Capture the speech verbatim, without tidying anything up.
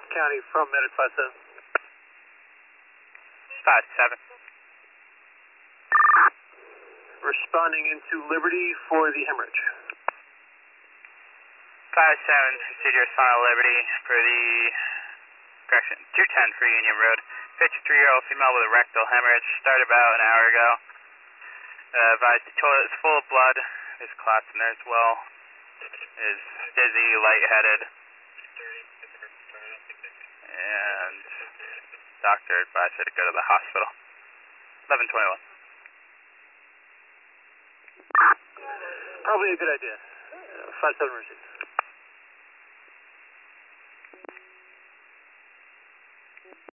County from Medic five seven. five seven. Responding into Liberty for the hemorrhage. five seven, procedure Sana Liberty for the, correction, two ten for Union Road. fifty-three-year-old female with a rectal hemorrhage, started about an hour ago. Uh, advised the toilet is full of blood, is collapsed in there as well. Is dizzy, lightheaded. And doctor advised her to go to the hospital. eleven twenty-one. Probably a good idea. five seven emergency.